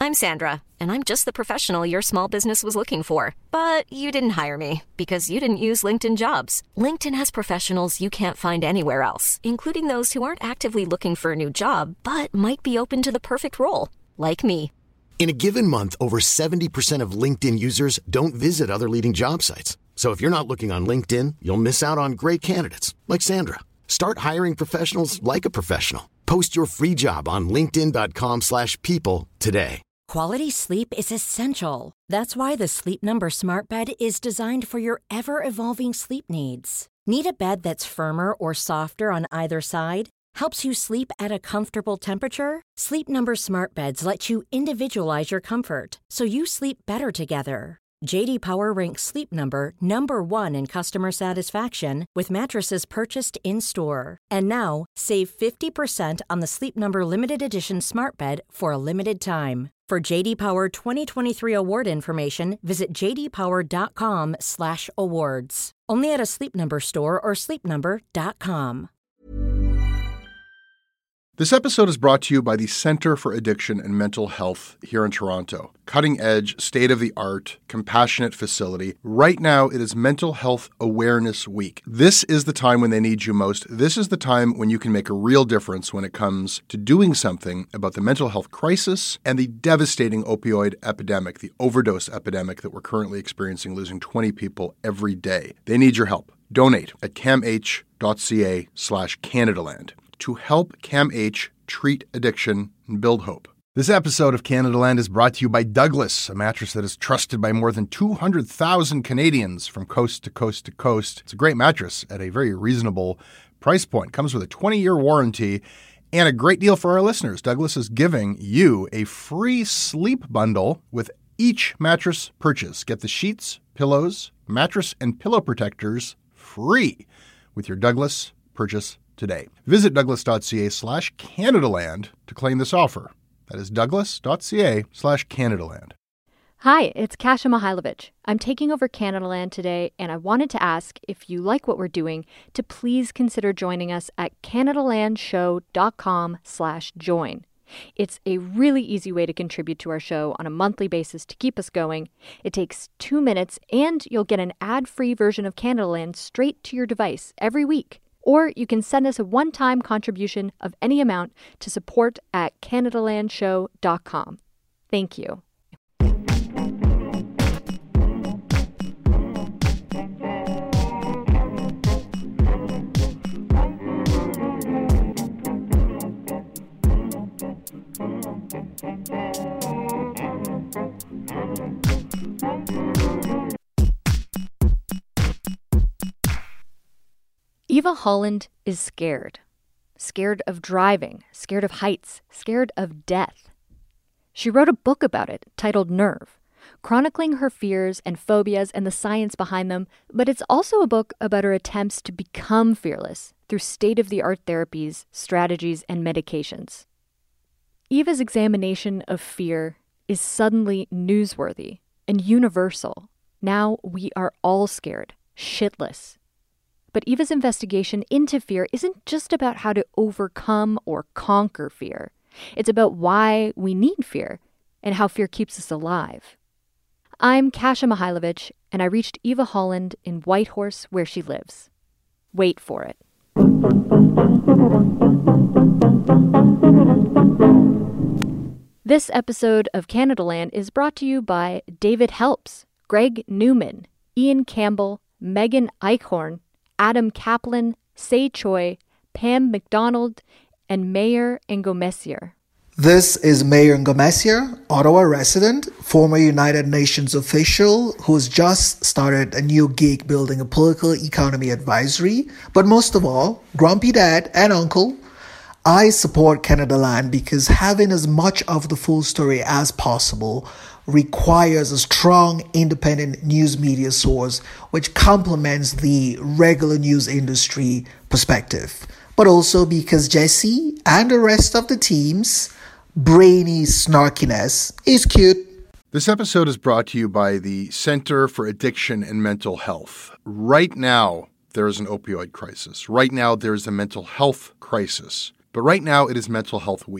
I'm Sandra, and I'm just the professional your small business was looking for. But you didn't hire me because you didn't use LinkedIn Jobs. LinkedIn has professionals you can't find anywhere else, including those who aren't actively looking for a new job, but might be open to the perfect role, like me. In a given month, over 70% of LinkedIn users don't visit other leading job sites. So if you're not looking on LinkedIn, you'll miss out on great candidates like Sandra. Start hiring professionals like a professional. Post your free job on linkedin.com/people today. Quality sleep is essential. That's why the Sleep Number Smart Bed is designed for your ever-evolving sleep needs. Need a bed that's firmer or softer on either side? Helps you sleep at a comfortable temperature? Sleep Number Smart Beds let you individualize your comfort, so you sleep better together. J.D. Power ranks Sleep Number number 1 in customer satisfaction with mattresses purchased in-store. And now, save 50% on the Sleep Number Limited Edition Smart Bed for a limited time. For J.D. Power 2023 award information, visit jdpower.com/awards. Only at a Sleep Number store or sleepnumber.com. This episode is brought to you by the Center for Addiction and Mental Health here in Toronto. Cutting-edge, state-of-the-art, compassionate facility. Right now, it is Mental Health Awareness Week. This is the time when they need you most. This is the time when you can make a real difference when it comes to doing something about the mental health crisis and the devastating opioid epidemic, the overdose epidemic that we're currently experiencing, losing 20 people every day. They need your help. Donate at camh.ca/Canadaland. to help CAMH treat addiction and build hope. This episode of Canadaland is brought to you by Douglas, a mattress that is trusted by more than 200,000 Canadians from coast to coast to coast. It's a great mattress at a very reasonable price point. Comes with a 20-year warranty and a great deal for our listeners. Douglas is giving you a free sleep bundle with each mattress purchase. Get the sheets, pillows, mattress, and pillow protectors free with your Douglas purchase today. Visit douglas.ca/Canadaland to claim this offer. That is douglas.ca/Canadaland. Hi, it's Kasia Mihailovich. I'm taking over Canadaland today, and I wanted to ask if you like what we're doing to please consider joining us at CanadaLandShow.com/join. It's a really easy way to contribute to our show on a monthly basis to keep us going. It takes 2 minutes, and you'll get an ad-free version of Canadaland straight to your device every week. Or you can send us a one-time contribution of any amount to support at CanadaLandShow.com. Thank you. Eva Holland is scared. Scared of driving, scared of heights, scared of death. She wrote a book about it titled Nerve, chronicling her fears and phobias and the science behind them, but it's also a book about her attempts to become fearless through state-of-the-art therapies, strategies, and medications. Eva's examination of fear is suddenly newsworthy and universal. Now we are all scared, shitless. But Eva's investigation into fear isn't just about how to overcome or conquer fear. It's about why we need fear and how fear keeps us alive. I'm Kasia Mihailovich, and I reached Eva Holland in Whitehorse, where she lives. Wait for it. This episode of Canadaland is brought to you by David Helps, Greg Newman, Ian Campbell, Megan Eichhorn, Adam Kaplan, Say Choi, Pam McDonald, and Mayor Ngomesier. This is Mayor Ngomesier, Ottawa resident, former United Nations official who's just started a new gig building a political economy advisory. But most of all, grumpy dad and uncle, I support Canadaland because having as much of the full story as possible requires a strong, independent news media source which complements the regular news industry perspective. But also because Jesse and the rest of the team's brainy snarkiness is cute. This episode is brought to you by the Center for Addiction and Mental Health. Right now, there is an opioid crisis. Right now, there is a mental health crisis. But right now, it is Mental Health Week.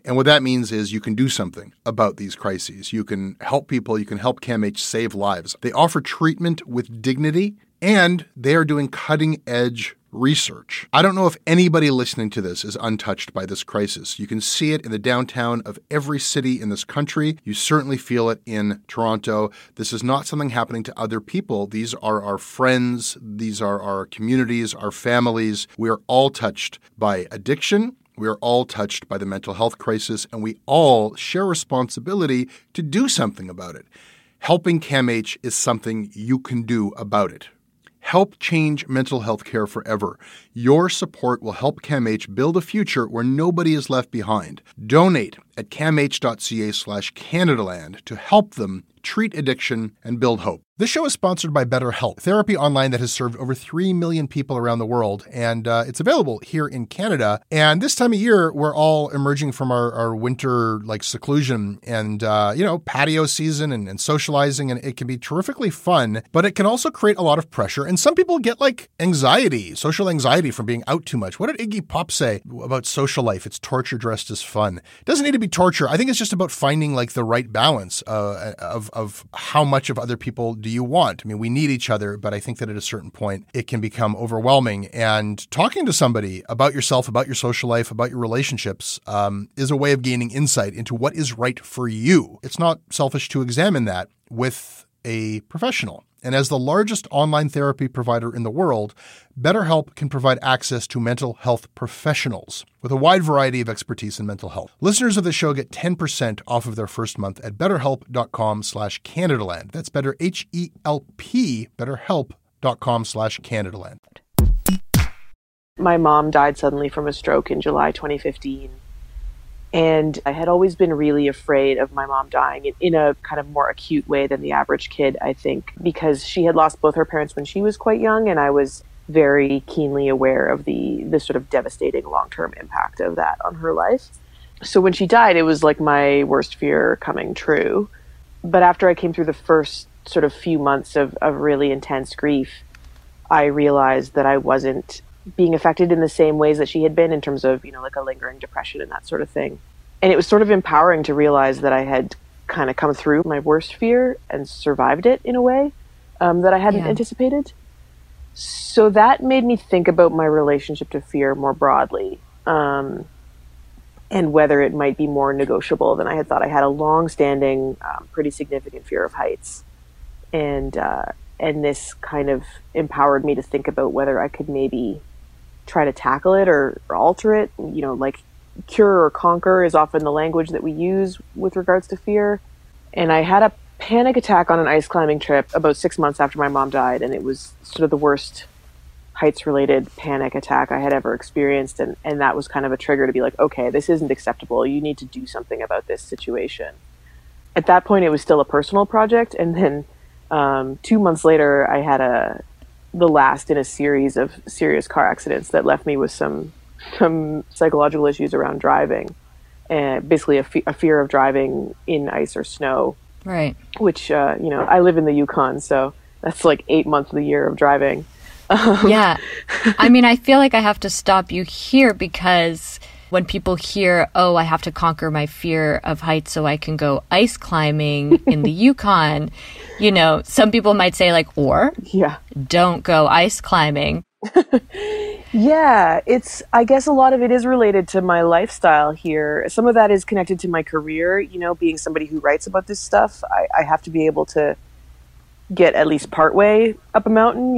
And what that means is you can do something about these crises. You can help people. You can help CAMH save lives. They offer treatment with dignity, and they are doing cutting-edge research. I don't know if anybody listening to this is untouched by this crisis. You can see it in the downtown of every city in this country. You certainly feel it in Toronto. This is not something happening to other people. These are our friends. These are our communities, our families. We are all touched by addiction. We are all touched by the mental health crisis, and we all share responsibility to do something about it. Helping CAMH is something you can do about it. Help change mental health care forever. Your support will help CAMH build a future where nobody is left behind. Donate at camh.ca/Canadaland to help them treat addiction and build hope. This show is sponsored by BetterHelp, therapy online that has served over 3 million people around the world, and it's available here in Canada. And this time of year, we're all emerging from our winter seclusion and patio season and socializing, and it can be terrifically fun, but it can also create a lot of pressure. And some people get anxiety, social anxiety from being out too much. What did Iggy Pop say about social life? It's torture dressed as fun. It doesn't need to be torture. I think it's just about finding the right balance of how much of other people do you want. I mean, we need each other, but I think that at a certain point, it can become overwhelming. And talking to somebody about yourself, about your social life, about your relationships is a way of gaining insight into what is right for you. It's not selfish to examine that with a professional. And as the largest online therapy provider in the world, BetterHelp can provide access to mental health professionals with a wide variety of expertise in mental health. Listeners of the show get 10% off of their first month at betterhelp.com/Canadaland. That's better, HELP, betterhelp.com/Canadaland. My mom died suddenly from a stroke in July 2015. And I had always been really afraid of my mom dying in a kind of more acute way than the average kid, I think, because she had lost both her parents when she was quite young, and I was very keenly aware of the sort of devastating long-term impact of that on her life. So when she died, it was like my worst fear coming true. But after I came through the first sort of few months of really intense grief, I realized that I wasn't being affected in the same ways that she had been in terms of, a lingering depression and that sort of thing. And it was sort of empowering to realize that I had kind of come through my worst fear and survived it in a way that I hadn't anticipated. So that made me think about my relationship to fear more broadly, and whether it might be more negotiable than I had thought. I had a long-standing, pretty significant fear of heights. And this kind of empowered me to think about whether I could maybe try to tackle it or alter it. Cure or conquer is often the language that we use with regards to fear. And I had a panic attack on an ice climbing trip about 6 months after my mom died. And it was sort of the worst heights-related panic attack I had ever experienced. And that was kind of a trigger to be like, okay, this isn't acceptable. You need to do something about this situation. At that point, it was still a personal project. And then 2 months later, I had the last in a series of serious car accidents that left me with some psychological issues around driving, and basically a fear of driving in ice or snow. Right. Which, I live in the Yukon, so that's 8 months of the year of driving. Yeah. I mean, I feel like I have to stop you here because when people hear, oh, I have to conquer my fear of heights so I can go ice climbing in the Yukon, some people might say or don't go ice climbing. Yeah, I guess a lot of it is related to my lifestyle here. Some of that is connected to my career, being somebody who writes about this stuff. I have to be able to get at least partway up a mountain,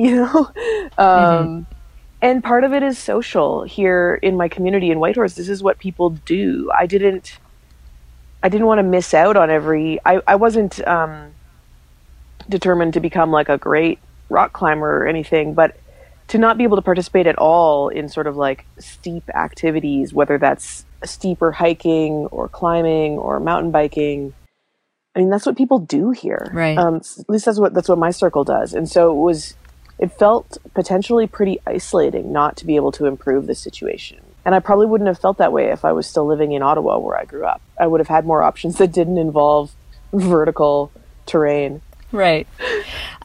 And part of it is social here in my community in Whitehorse. This is what people do. I didn't want to miss out on I wasn't determined to become a great rock climber or anything, but to not be able to participate at all in sort of steep activities, whether that's steeper hiking or climbing or mountain biking. I mean, that's what people do here. Right. At least that's what my circle does. And so it felt potentially pretty isolating not to be able to improve the situation. And I probably wouldn't have felt that way if I was still living in Ottawa where I grew up. I would have had more options that didn't involve vertical terrain. Right.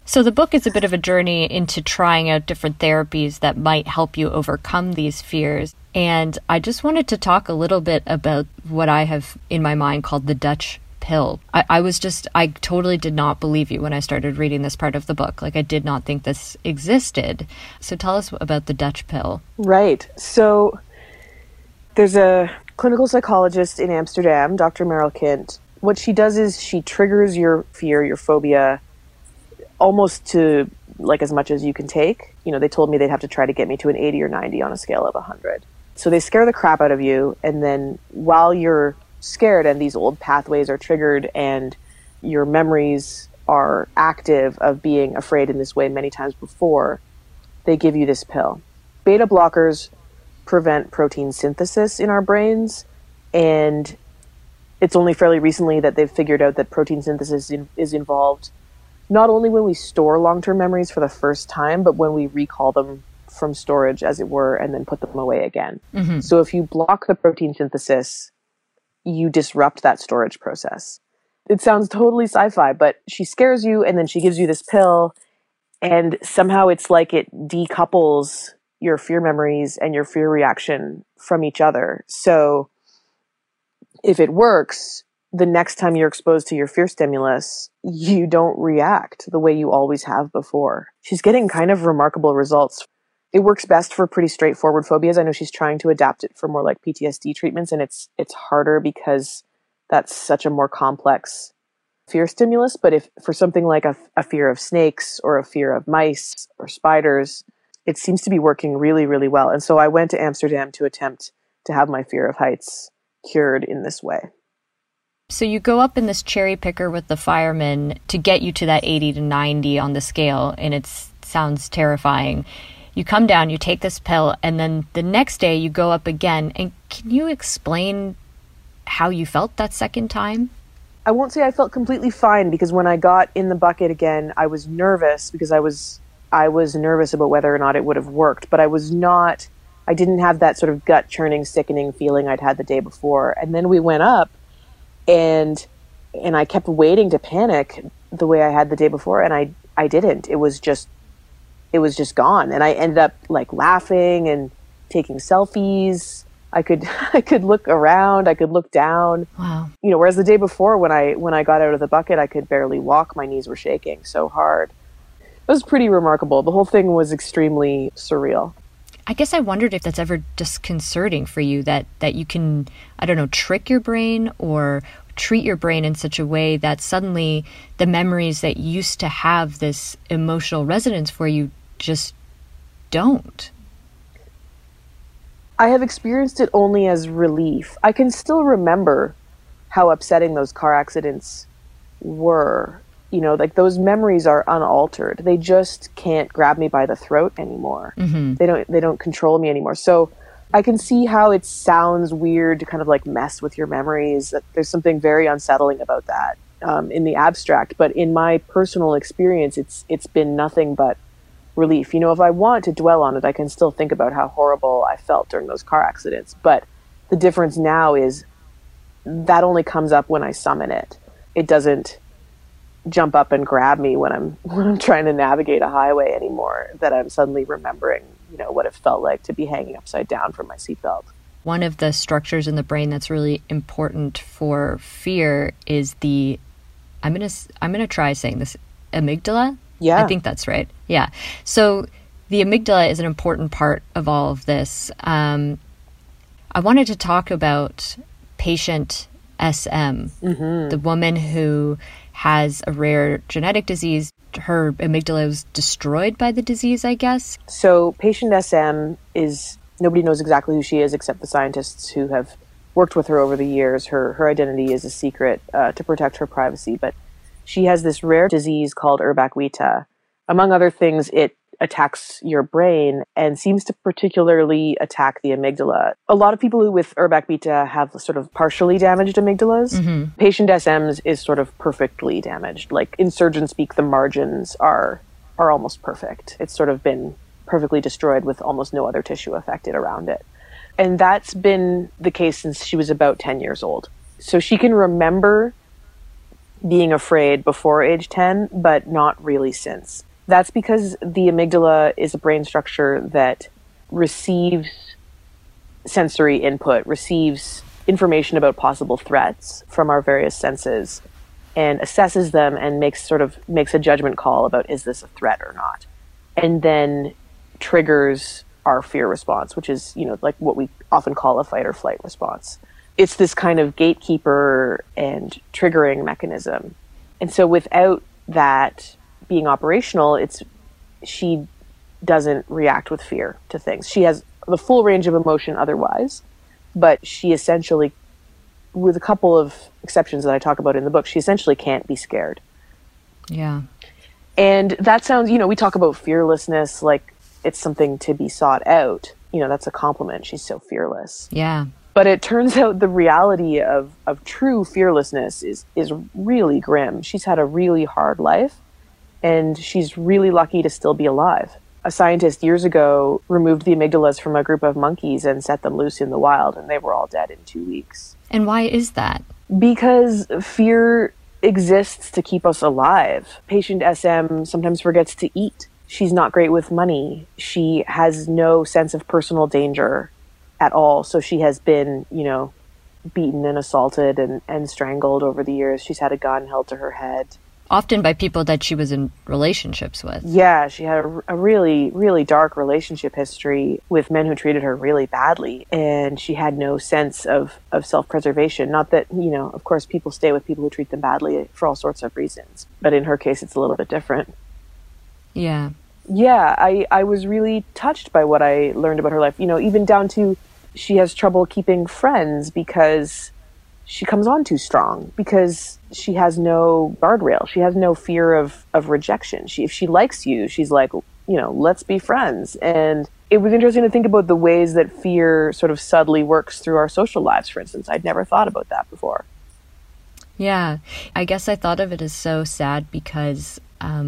So the book is a bit of a journey into trying out different therapies that might help you overcome these fears. And I just wanted to talk a little bit about what I have in my mind called the Dutch pill. I totally did not believe you when I started reading this part of the book. Like, I did not think this existed. So tell us about the Dutch pill. Right. So there's a clinical psychologist in Amsterdam, Dr. Meryl Kint. What she does is she triggers your fear, your phobia, almost to like as much as you can take. You know, they told me they'd have to try to get me to an 80 or 90 on a scale of 100. So they scare the crap out of you. And then while you're scared and these old pathways are triggered and your memories are active of being afraid in this way many times before, they give you this pill. Beta blockers prevent protein synthesis in our brains. And it's only fairly recently that they've figured out that protein synthesis is involved not only when we store long-term memories for the first time, but when we recall them from storage, as it were, and then put them away again. Mm-hmm. So if you block the protein synthesis, you disrupt that storage process. It sounds totally sci-fi, but she scares you and then she gives you this pill, and somehow it's like it decouples your fear memories and your fear reaction from each other. So if it works, the next time you're exposed to your fear stimulus, you don't react the way you always have before. She's getting kind of remarkable results. It works best for pretty straightforward phobias. I know she's trying to adapt it for more like PTSD treatments, and it's harder because that's such a more complex fear stimulus. But if for something like a fear of snakes or a fear of mice or spiders, it seems to be working really, really well. And so I went to Amsterdam to attempt to have my fear of heights cured in this way. So you go up in this cherry picker with the firemen to get you to that 80 to 90 on the scale, and it sounds terrifying. You come down, you take this pill, and then the next day you go up again. And can you explain how you felt that second time? I won't say I felt completely fine, because when I got in the bucket again, I was nervous because I was nervous about whether or not it would have worked, but I didn't have that sort of gut churning, sickening feeling I'd had the day before. And then we went up, and I kept waiting to panic the way I had the day before, and I didn't. It was just gone. And I ended up like laughing and taking selfies. I could look around, I could look down. Wow. You know, whereas the day before when I got out of the bucket, I could barely walk. My knees were shaking so hard. It was pretty remarkable. The whole thing was extremely surreal. I guess I wondered if that's ever disconcerting for you, that you can, I don't know, trick your brain or treat your brain in such a way that suddenly the memories that used to have this emotional resonance for you just don't. I have experienced it only as relief. I can still remember how upsetting those car accidents were. You know, like those memories are unaltered. They just can't grab me by the throat anymore. Mm-hmm. They don't control me anymore. So I can see how it sounds weird to kind of like mess with your memories. There's something very unsettling about that in the abstract. But in my personal experience, it's been nothing but relief. You know, if I want to dwell on it, I can still think about how horrible I felt during those car accidents. But the difference now is that only comes up when I summon it. It doesn't jump up and grab me when I'm trying to navigate a highway anymore, that I'm suddenly remembering, you know, what it felt like to be hanging upside down from my seatbelt. One of the structures in the brain that's really important for fear is the, I'm gonna try saying this, amygdala? Yeah. I think that's right. Yeah. So the amygdala is an important part of all of this. I wanted to talk about patient SM, mm-hmm. the woman who has a rare genetic disease. Her amygdala was destroyed by the disease, I guess. So patient SM is, nobody knows exactly who she is except the scientists who have worked with her over the years. Her identity is a secret to protect her privacy, but she has this rare disease called Urbach-Wieta. Among other things, it attacks your brain and seems to particularly attack the amygdala. A lot of people with Urbach-Wieta have sort of partially damaged amygdalas. Mm-hmm. Patient SM's is sort of perfectly damaged. Like in surgeon speak, the margins are almost perfect. It's sort of been perfectly destroyed with almost no other tissue affected around it. And that's been the case since she was about 10 years old. So she can remember being afraid before age 10, but not really since. That's because the amygdala is a brain structure that receives sensory input, receives information about possible threats from our various senses, and assesses them and makes a judgment call about, is this a threat or not? And then triggers our fear response, which is, like what we often call a fight or flight response. It's this kind of gatekeeper and triggering mechanism. And so without that being operational, she doesn't react with fear to things. She has the full range of emotion otherwise, but she essentially, with a couple of exceptions that I talk about in the book, she essentially can't be scared. Yeah. And that sounds, we talk about fearlessness like it's something to be sought out. That's a compliment. She's so fearless. Yeah. But it turns out the reality of true fearlessness is really grim. She's had a really hard life, and she's really lucky to still be alive. A scientist years ago removed the amygdalas from a group of monkeys and set them loose in the wild, and they were all dead in 2 weeks. And why is that? Because fear exists to keep us alive. Patient SM sometimes forgets to eat. She's not great with money. She has no sense of personal danger at all. So she has been, beaten and assaulted and strangled over the years. She's had a gun held to her head. Often by people that she was in relationships with. Yeah, she had a really, really dark relationship history with men who treated her really badly. And she had no sense of self-preservation. Not that, of course, people stay with people who treat them badly for all sorts of reasons. But in her case, it's a little bit different. Yeah. Yeah, I was really touched by what I learned about her life. Even down to she has trouble keeping friends because she comes on too strong, because she has no guardrail. She has no fear of rejection. If she likes you, she's like, let's be friends. And it was interesting to think about the ways that fear sort of subtly works through our social lives, for instance. I'd never thought about that before. Yeah, I guess I thought of it as so sad because,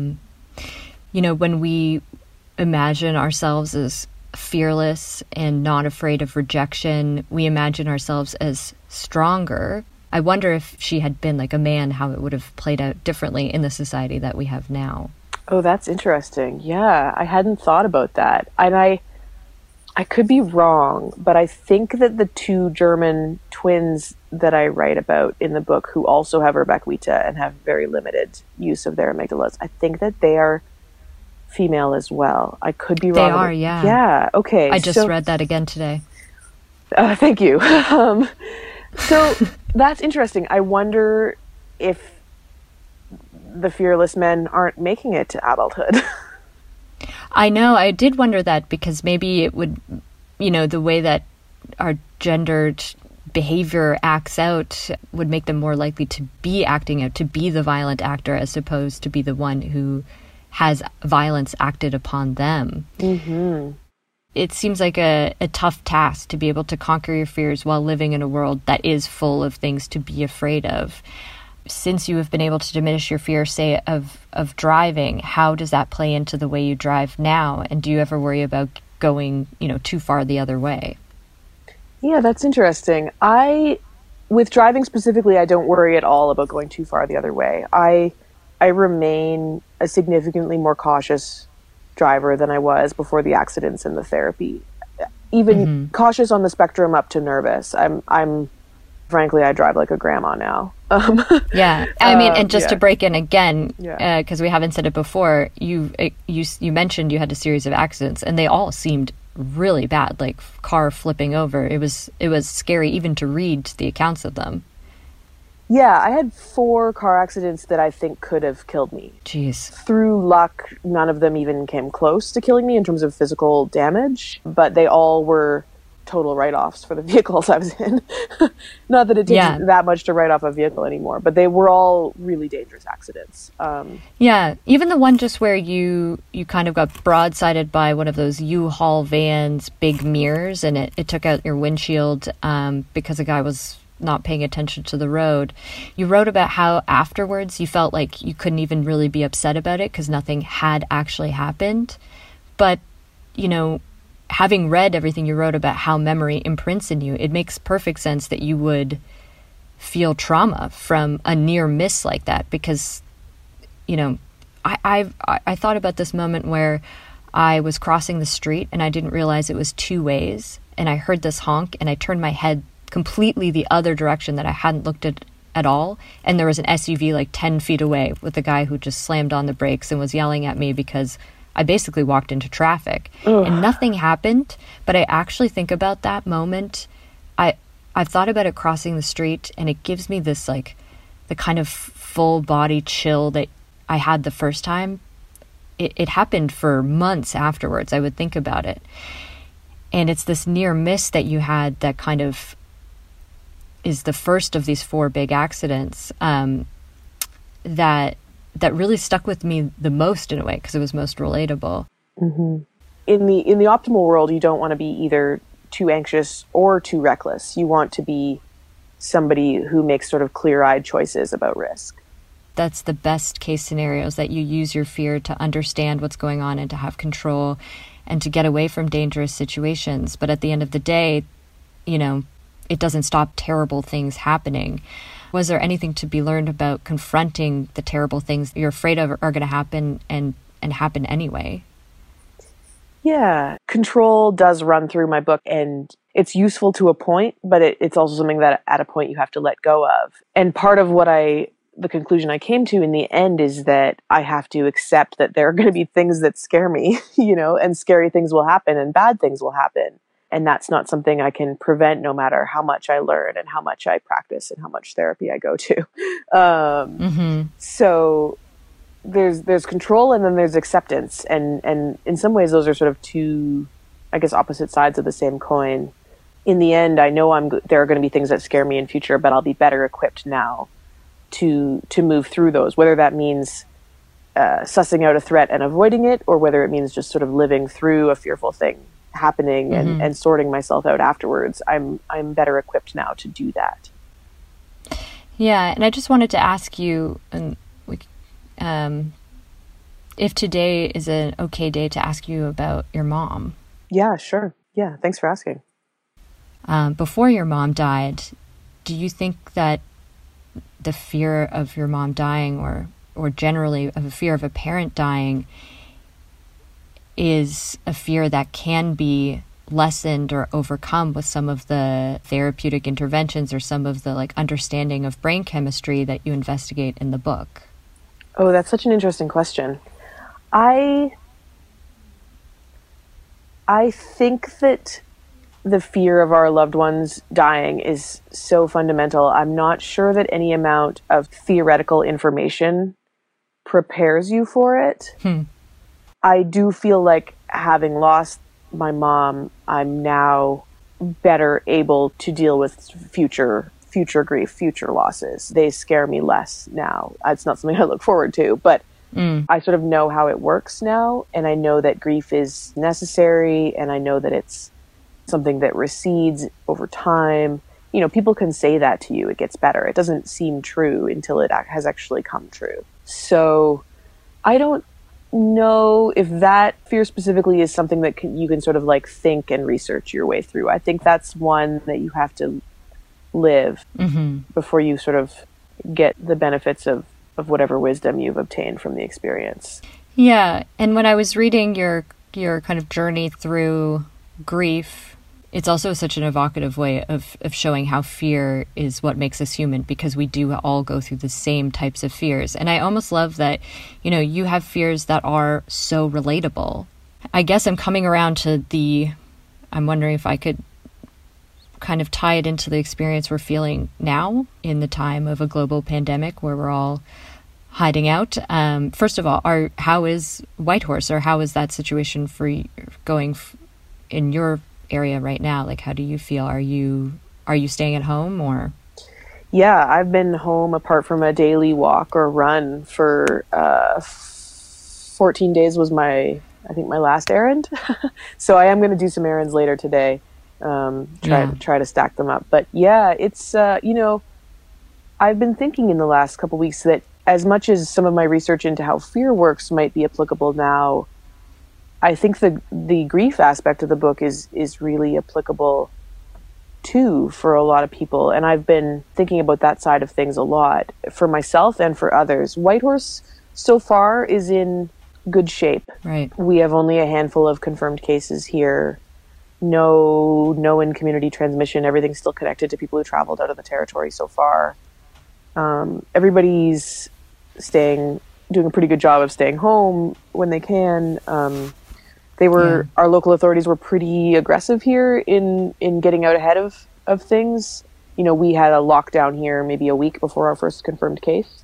when we imagine ourselves as fearless and not afraid of rejection, we imagine ourselves as stronger. I wonder if she had been like a man, how it would have played out differently in the society that we have now. Oh, that's interesting. Yeah, I hadn't thought about that. And I could be wrong, but I think that the two German twins that I write about in the book, who also have Rebecca and have very limited use of their amygdalas, I think that they are female as well. I could be wrong. They are, yeah. Yeah, okay. I just read that again today. Thank you. So that's interesting. I wonder if the fearless men aren't making it to adulthood. I know. I did wonder that because maybe it would, the way that our gendered behavior acts out would make them more likely to be acting out, to be the violent actor as opposed to be the one who has violence acted upon them. Mm-hmm. It seems like a tough task to be able to conquer your fears while living in a world that is full of things to be afraid of. Since you have been able to diminish your fear, say, of driving, how does that play into the way you drive now? And do you ever worry about going, too far the other way? Yeah, that's interesting. With driving specifically, I don't worry at all about going too far the other way. I remain a significantly more cautious driver than I was before the accidents and the therapy. Even cautious on the spectrum up to nervous. I'm frankly, I drive like a grandma now. Yeah, I mean, and just to break in again, because we haven't said it before, you mentioned you had a series of accidents, and they all seemed really bad, like car flipping over. It was scary even to read the accounts of them. Yeah, I had 4 car accidents that I think could have killed me. Jeez. Through luck, none of them even came close to killing me in terms of physical damage, but they all were total write-offs for the vehicles I was in. Not that it takes that much to write off a vehicle anymore, but they were all really dangerous accidents. Yeah, even the one just where you kind of got broadsided by one of those U-Haul vans, big mirrors, and it took out your windshield because a guy was not paying attention to the road. You wrote about how afterwards you felt like you couldn't even really be upset about it because nothing had actually happened. But, having read everything you wrote about how memory imprints in you, it makes perfect sense that you would feel trauma from a near miss like that, because, you know, I thought about this moment where I was crossing the street and I didn't realize it was two ways, and I heard this honk and I turned my head completely the other direction that I hadn't looked at all, and there was an SUV like 10 feet away with a guy who just slammed on the brakes and was yelling at me because I basically walked into traffic. Ugh. And nothing happened, but I actually think about that moment. I've thought about it crossing the street, and it gives me this like the kind of full body chill that I had the first time. It happened for months afterwards. I would think about it. And it's this near miss that you had that kind of is the first of these 4 big accidents that really stuck with me the most in a way, because it was most relatable. Mm-hmm. In the optimal world, you don't want to be either too anxious or too reckless. You want to be somebody who makes sort of clear-eyed choices about risk. That's the best case scenarios, that you use your fear to understand what's going on and to have control and to get away from dangerous situations. But at the end of the day, you know, it doesn't stop terrible things happening. Was there anything to be learned about confronting the terrible things you're afraid of are going to happen and happen anyway? Yeah, control does run through my book, and it's useful to a point, but it's also something that at a point you have to let go of. And part of the conclusion I came to in the end is that I have to accept that there are going to be things that scare me, you know, and scary things will happen and bad things will happen. And that's not something I can prevent, no matter how much I learn and how much I practice and how much therapy I go to. So there's control, and then there's acceptance. And in some ways, those are sort of two, I guess, opposite sides of the same coin. In the end, I know there are going to be things that scare me in future, but I'll be better equipped now to move through those, whether that means sussing out a threat and avoiding it, or whether it means just sort of living through a fearful thing happening and sorting myself out afterwards. I'm better equipped now to do that. Yeah, and I just wanted to ask you, if today is an okay day to ask you about your mom. Yeah, sure. Yeah, thanks for asking. Before your mom died, do you think that the fear of your mom dying, or generally of a fear of a parent dying, is a fear that can be lessened or overcome with some of the therapeutic interventions or some of the like understanding of brain chemistry that you investigate in the book? Oh, that's such an interesting question. I think that the fear of our loved ones dying is so fundamental. I'm not sure that any amount of theoretical information prepares you for it. I do feel like, having lost my mom, I'm now better able to deal with future grief, future losses. They scare me less now. It's not something I look forward to, but I sort of know how it works now, and I know that grief is necessary, and I know that it's something that recedes over time. You know, people can say that to you, it gets better. It doesn't seem true until it has actually come true. So I don't know if that fear specifically is something that you can sort of like think and research your way through. I think that's one that you have to live before you sort of get the benefits of whatever wisdom you've obtained from the experience. Yeah, and when I was reading your kind of journey through grief, it's also such an evocative way of showing how fear is what makes us human, because we do all go through the same types of fears. And I almost love that, you know, you have fears that are so relatable. I guess I'm coming around to I'm wondering if I could kind of tie it into the experience we're feeling now in the time of a global pandemic where we're all hiding out. First of all, how is Whitehorse, or how is that situation for you going in your area right now? Like, how do you feel? Are you staying at home, or? Yeah, I've been home apart from a daily walk or run for 14 days was my last errand. So I am going to do some errands later today. Try to stack them up. But yeah, it's, you know, I've been thinking in the last couple of weeks that as much as some of my research into how fear works might be applicable now, I think the grief aspect of the book is really applicable too for a lot of people. And I've been thinking about that side of things a lot for myself and for others. Whitehorse so far is in good shape. Right. We have only a handful of confirmed cases here. No in community transmission. Everything's still connected to people who traveled out of the territory so far. Everybody's doing a pretty good job of staying home when they can. Our local authorities were pretty aggressive here in getting out ahead of things. You know, we had a lockdown here maybe a week before our first confirmed case.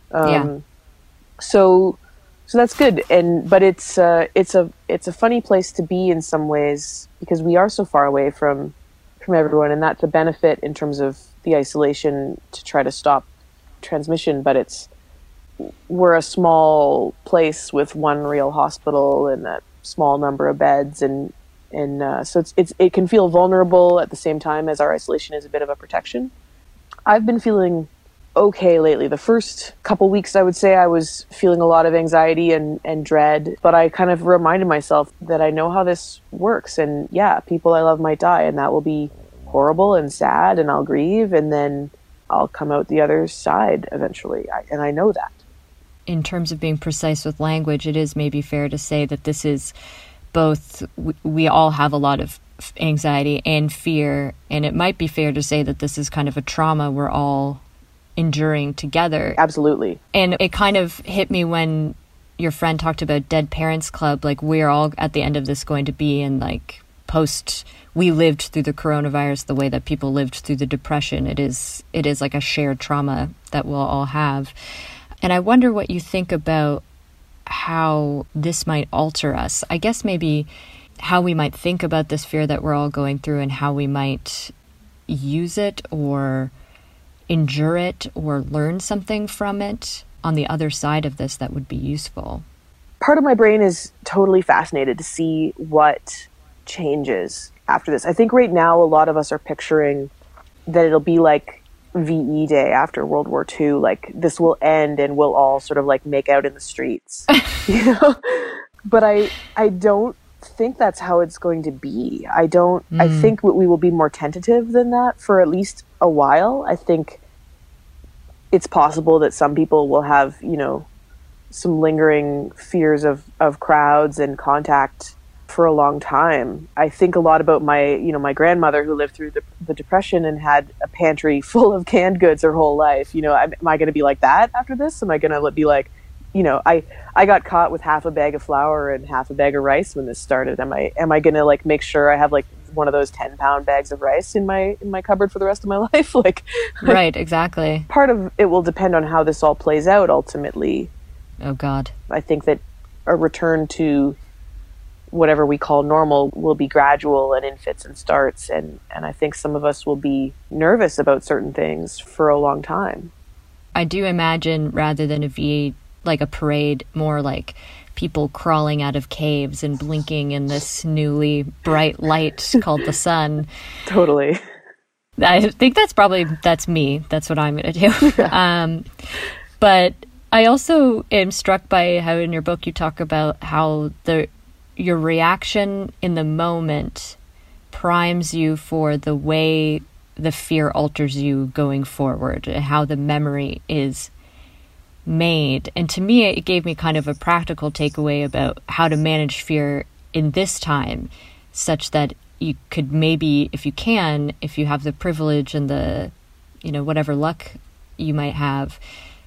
So that's good. But it's a funny place to be in some ways because we are so far away from everyone, and that's a benefit in terms of the isolation to try to stop transmission. But we're a small place with one real hospital and a small number of beds, and so it can feel vulnerable at the same time as our isolation is a bit of a protection. I've been feeling okay lately. The first couple weeks, I would say I was feeling a lot of anxiety and dread, but I kind of reminded myself that I know how this works, and yeah, people I love might die, and that will be horrible and sad, and I'll grieve, and then I'll come out the other side eventually, and I know that. In terms of being precise with language, it is maybe fair to say that this is both, we all have a lot of anxiety and fear, and it might be fair to say that this is kind of a trauma we're all enduring together. Absolutely. And it kind of hit me when your friend talked about Dead Parents Club, like we're all at the end of this going to be in like we lived through the coronavirus the way that people lived through the Depression. It is like a shared trauma that we'll all have. And I wonder what you think about how this might alter us. I guess maybe how we might think about this fear that we're all going through and how we might use it or endure it or learn something from it on the other side of this that would be useful. Part of my brain is totally fascinated to see what changes after this. I think right now a lot of us are picturing that it'll be like VE Day after World War II, like this will end and we'll all sort of like make out in the streets, you know? But I don't think that's how it's going to be. I think we will be more tentative than that for at least a while. I think it's possible that some people will have, you know, some lingering fears of crowds and contact for a long time. I think a lot about my grandmother who lived through the Depression and had a pantry full of canned goods her whole life. You know, am I going to be like that after this? Am I going to be like, you know, I got caught with half a bag of flour and half a bag of rice when this started. Am I going to like make sure I have like one of those 10-pound bags of rice in my cupboard for the rest of my life? Right, exactly. Part of it will depend on how this all plays out ultimately. Oh God. I think that a return to whatever we call normal will be gradual and in fits and starts, and I think some of us will be nervous about certain things for a long time. I do imagine rather than like a parade, more like people crawling out of caves and blinking in this newly bright light called the sun. Totally. I think that's me. That's what I'm going to do. Yeah. But I also am struck by how in your book you talk about how your reaction in the moment primes you for the way the fear alters you going forward, how the memory is made. And to me, it gave me kind of a practical takeaway about how to manage fear in this time, such that you could maybe, if you have the privilege and the, you know, whatever luck you might have,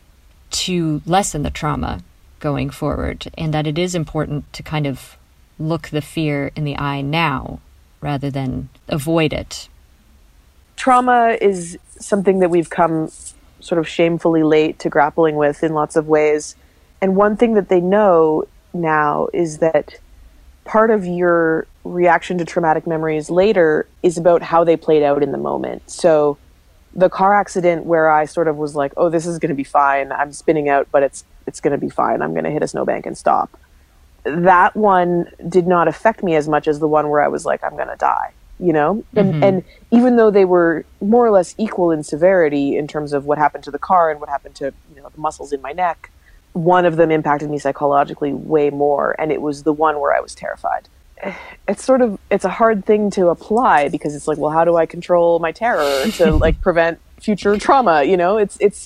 to lessen the trauma going forward. And that it is important to kind of look the fear in the eye now rather than avoid it. Trauma is something that we've come sort of shamefully late to grappling with in lots of ways. And one thing that they know now is that part of your reaction to traumatic memories later is about how they played out in the moment. So the car accident where I sort of was like, oh, this is going to be fine. I'm spinning out, but it's going to be fine. I'm going to hit a snowbank and stop. That one did not affect me as much as the one where I was like, I'm going to die, you know? And even though they were more or less equal in severity in terms of what happened to the car and what happened to, you know, the muscles in my neck, one of them impacted me psychologically way more. And it was the one where I was terrified. it's a hard thing to apply because it's like, well, how do I control my terror to like prevent future trauma? You know,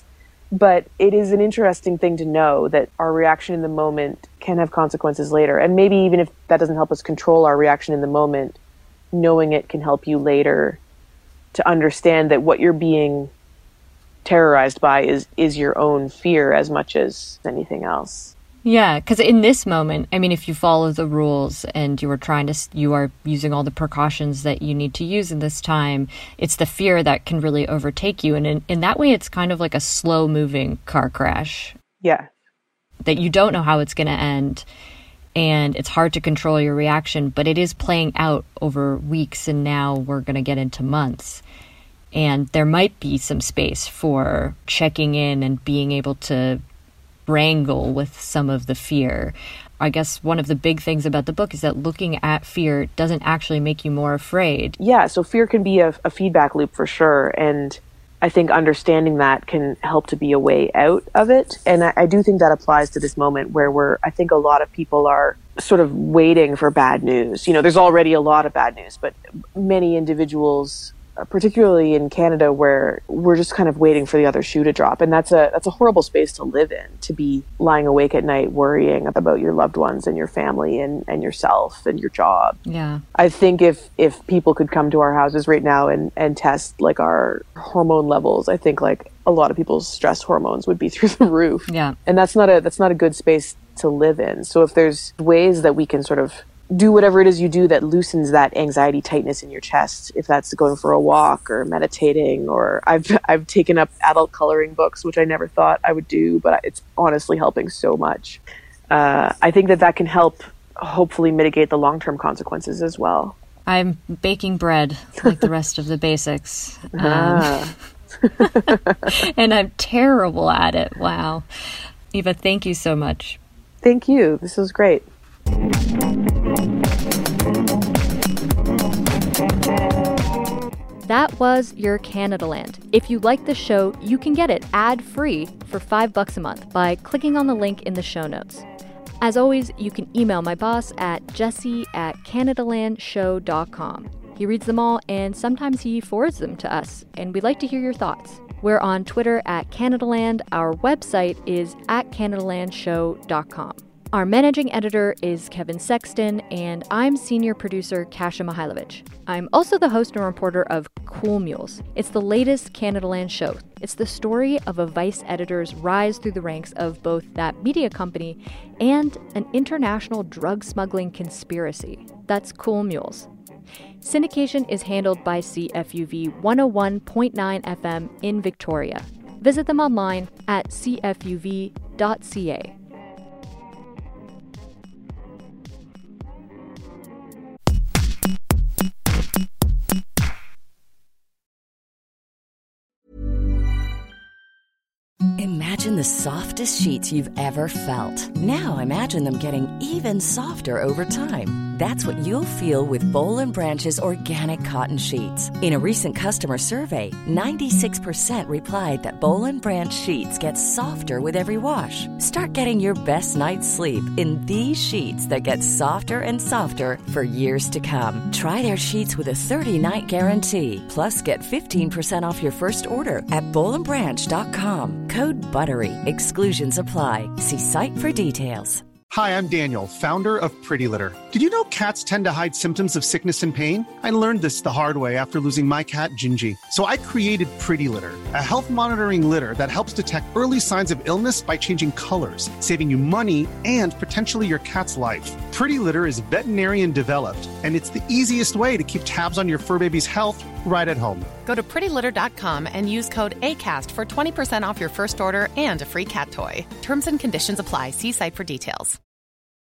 but it is an interesting thing to know that our reaction in the moment can have consequences later. And maybe even if that doesn't help us control our reaction in the moment, knowing it can help you later to understand that what you're being terrorized by is your own fear as much as anything else. Yeah, because in this moment, I mean, if you follow the rules and you are using all the precautions that you need to use in this time, it's the fear that can really overtake you. And in that way, it's kind of like a slow-moving car crash. Yeah. That you don't know how it's going to end. And it's hard to control your reaction, but it is playing out over weeks, and now we're going to get into months. And there might be some space for checking in and being able to wrangle with some of the fear. I guess one of the big things about the book is that looking at fear doesn't actually make you more afraid. Yeah, so fear can be a feedback loop for sure. And I think understanding that can help to be a way out of it. And I do think that applies to this moment where I think a lot of people are sort of waiting for bad news. You know, there's already a lot of bad news, but many individuals, particularly in Canada, where we're just kind of waiting for the other shoe to drop. And that's a horrible space to live in, to be lying awake at night worrying about your loved ones and your family and yourself and your job. Yeah. I think if people could come to our houses right now and test like our hormone levels, I think like a lot of people's stress hormones would be through the roof. Yeah. And that's not a good space to live in. So if there's ways that we can sort of do whatever it is you do that loosens that anxiety tightness in your chest, if that's going for a walk or meditating, or I've taken up adult coloring books, which I never thought I would do, but it's honestly helping so much. I think that can help hopefully mitigate the long-term consequences as well. I'm baking bread like the rest of the basics. And I'm terrible at it. Wow. Eva, thank you so much. Thank you. This was great. That was Your Canadaland. If you like the show, you can get it ad-free for $5 a month by clicking on the link in the show notes. As always, you can email my boss at jesse@canadalandshow.com. He reads them all, and sometimes he forwards them to us, and we'd like to hear your thoughts. We're on Twitter @Canadaland. Our website is @CanadaLandShow.com. Our managing editor is Kevin Sexton, and I'm senior producer Kasia Mihailovich. I'm also the host and reporter of Cool Mules. It's the latest Canadaland show. It's the story of a Vice editor's rise through the ranks of both that media company and an international drug smuggling conspiracy. That's Cool Mules. Syndication is handled by CFUV 101.9 FM in Victoria. Visit them online at cfuv.ca. Imagine the softest sheets you've ever felt. Now imagine them getting even softer over time. That's what you'll feel with Boll & Branch's organic cotton sheets. In a recent customer survey, 96% replied that Boll & Branch sheets get softer with every wash. Start getting your best night's sleep in these sheets that get softer and softer for years to come. Try their sheets with a 30-night guarantee. Plus, get 15% off your first order at bollandbranch.com. Code BUTTERY. Exclusions apply. See site for details. Hi, I'm Daniel, founder of Pretty Litter. Did you know cats tend to hide symptoms of sickness and pain? I learned this the hard way after losing my cat, Gingy. So I created Pretty Litter, a health monitoring litter that helps detect early signs of illness by changing colors, saving you money and potentially your cat's life. Pretty Litter is veterinarian developed, and it's the easiest way to keep tabs on your fur baby's health right at home. Go to prettylitter.com and use code ACAST for 20% off your first order and a free cat toy. Terms and conditions apply. See site for details.